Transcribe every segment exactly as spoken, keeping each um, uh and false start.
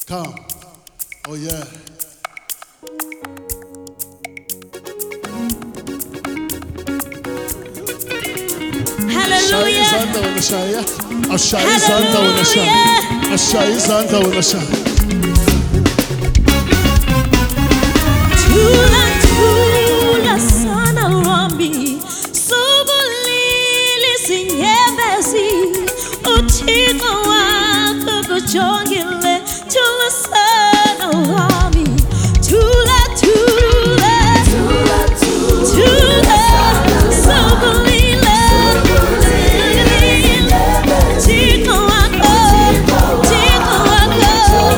Come. Oh yeah. Hallelujah. Izandla wena shaya. Ashaya izandla wena shaya. Ashaya izandla wena shaya. Tula tula sana wami subulili sinyembezi uthixo wakho kujongile tula sana wami tula tula tula tula subulile uthixo wakho uthixo wakho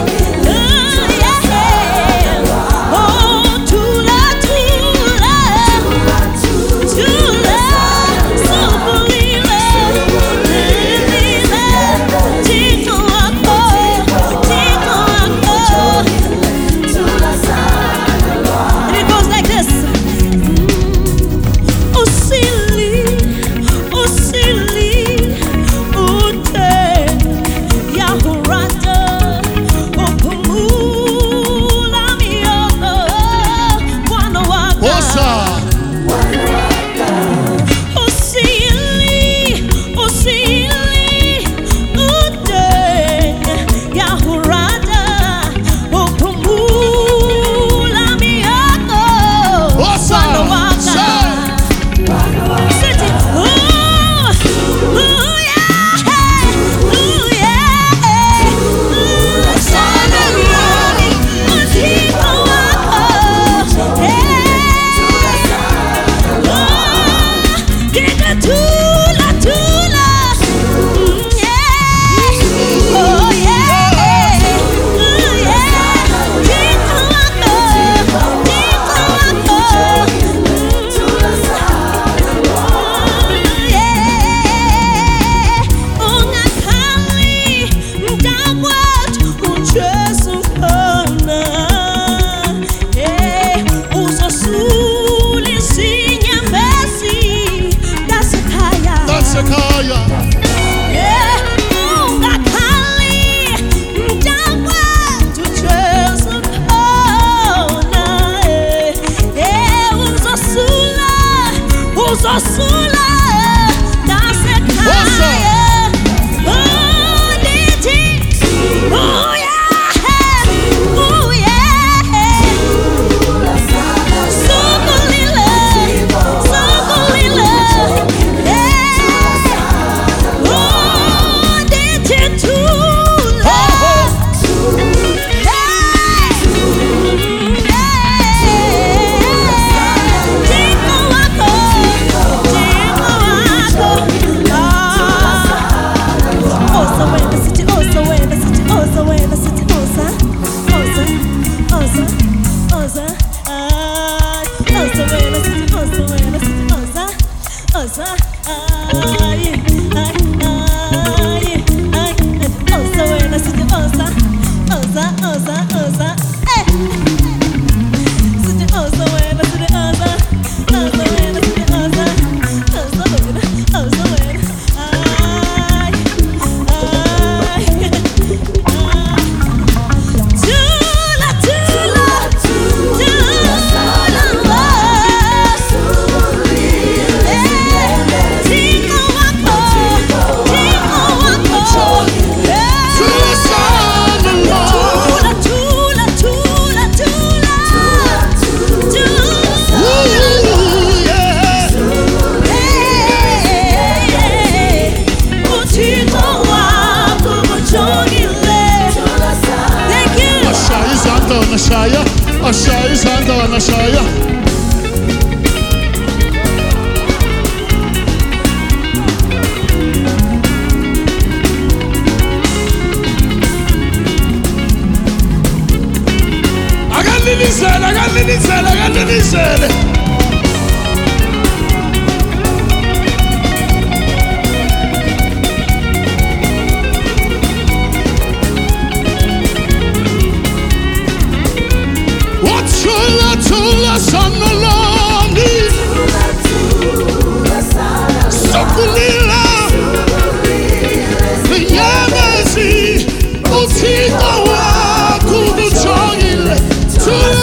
Ashaya, Ashaya izandla wena shaya. Akanilisele, akanilisele, akanilisele. Tula tula sana longi, sokulila, nyamezi, uthixo wakho. Sing.